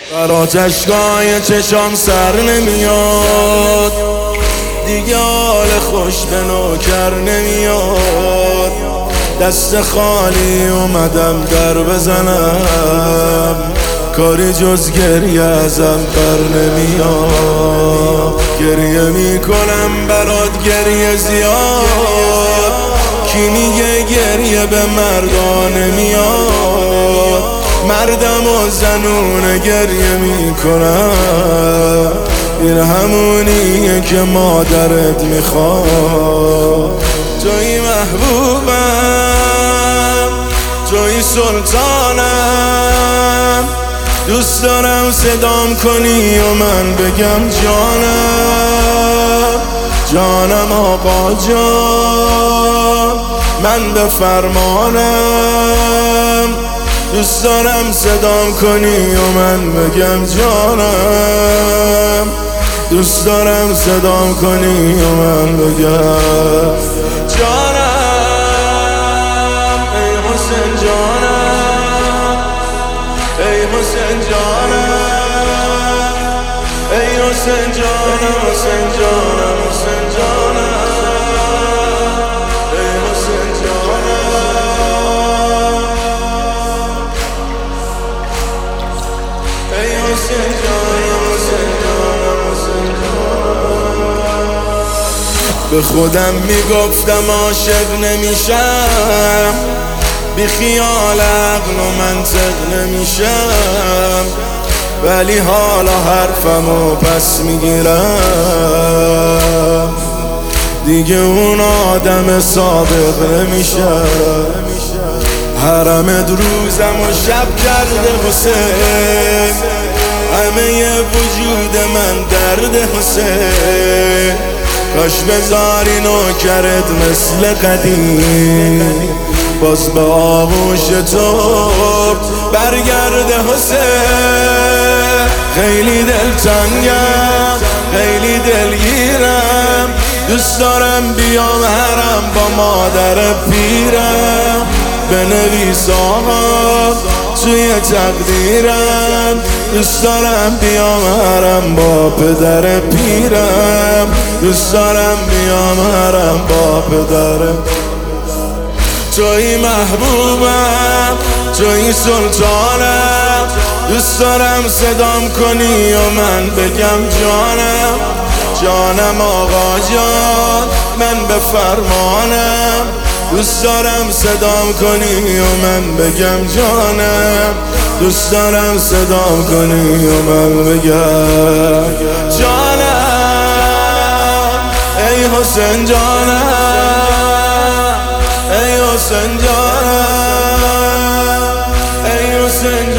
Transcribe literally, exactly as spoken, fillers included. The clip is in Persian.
برات اشکای چشام سر نمیاد، دیگه حال خوش به نوکر نمیاد. دست خالی اومدم در بزنم، کاری جز گریه ازم بر نمیاد. گریه میکنم برات گریه زیاد، کی میگه گریه به مردا نمیاد؟ مردم و زنونه گریه میکنن، این همونیه که مادرت میخواد. توی محبوبم، توی سلطانم، دوست دارم صدام کنی و من بگم جانم. جانم آقا جان، من به فرمانم. دوست دارم صدام کنی و من بگم جانم. دوست دارم صدام کنی و من بگم جانم. ای حسین جانم، ای حسین جانم، ای حسین جانم، حسین جانم، حسین جانم. به خودم میگفتم عاشق نمیشم، بی خیال عقل و منطق نمیشم، ولی حالا حرفمو پس میگیرم، دیگه اون آدم صادق نمیشم. حرمت روزم و شب کرده حسین، همه وجود من درد حسین. کاش بذاری نوکرت مثل قدیم، باز به آغوش تو برگرده حسین. خیلی دلتنگم، خیلی دلگیرم، دوست دارم بیام حرم با مادر پیرم. بنویس آقا توی تقدیرم، دوست دارم بیام حرم با پدر پیرم. دوست دارم بیام حرم با پدرم. توی محبوبم، توی سلطانم، دوست دارم صدام کنی و من بگم جانم. جانم آقا جان، من به فرمانم. دوست دارم صدام کنی و من بگم جانم. دوست دارم صدام کنی و من بگم جانم. ای حسین جانم، ای حسین جانم، ای حسین جانم.